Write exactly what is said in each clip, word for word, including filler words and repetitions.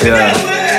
Yeah.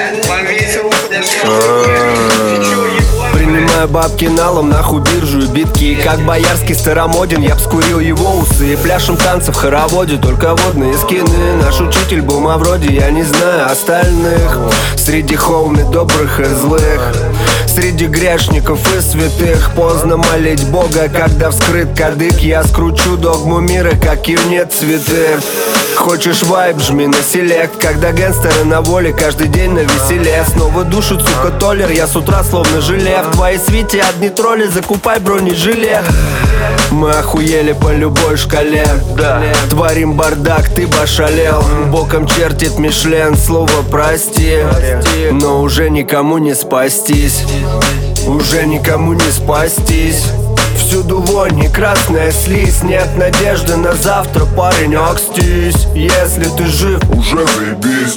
Принимаю бабки налом, нахуй биржу и битки. Как боярский старомоден, я б скурил его усы. Пляшем танцы в хороводе, только водные скины. Наш учитель был Мавроди, я не знаю остальных. Среди хоуми добрых и злых, среди грешников и святых. Поздно молить Бога, когда вскрыт кадык. Я скручу догму мира, как и нет цветы. Хочешь вайб, жми на селект. Когда гангстеры на воле, каждый день на веселе. Снова душит, сука, толлер, я с утра словно желе. В твоей свите одни тролли, закупай бронежилет. Мы охуели по любой шкале, да. Творим бардак, ты бы ошалел. Боком чертит Мишлен, слово прости. Но уже никому не спастись, уже никому не спастись. Всюду вонь и красная слизь. Нет надежды на завтра, парень, окстись. Если ты жив, уже заебись,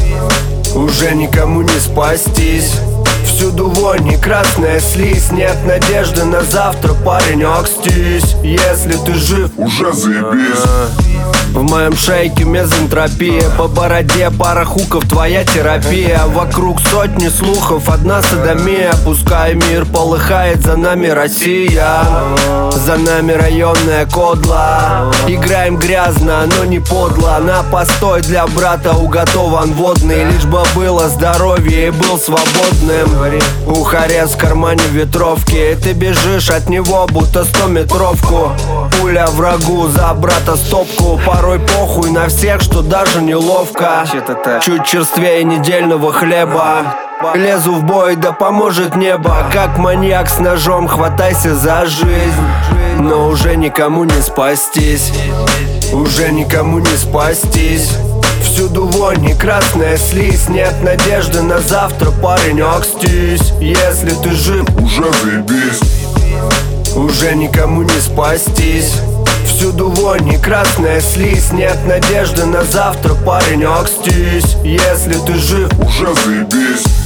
уже никому не спастись. Всюду вонь и красная слизь. Нет надежды на завтра, парень, окстись. Если ты жив, уже заебись. В моем шейке мезентропия, по бороде пара хуков, твоя терапия. Вокруг сотни слухов, одна садомия. Пускай мир полыхает, за нами Россия, за нами районная кодла. Играем грязно, но не подло. На постой для брата уготован водный. Лишь бы было здоровье и был свободным. Ухарез в кармане ветровки, ты бежишь от него, будто стометровку. Пуля врагу, за брата стопку. Порой похуй на всех, что даже неловко. Чуть черствее недельного хлеба. Лезу в бой, да поможет небо. Как маньяк с ножом, хватайся за жизнь. Но уже никому не спастись, уже никому не спастись. Всюду вонь и красная слизь. Нет надежды на завтра, парень, окстись. Если ты жив, уже заебись, уже никому не спастись. Всюду вонь и красная слизь. Нет надежды на завтра, парень, окстись. Если ты жив, уже заебись.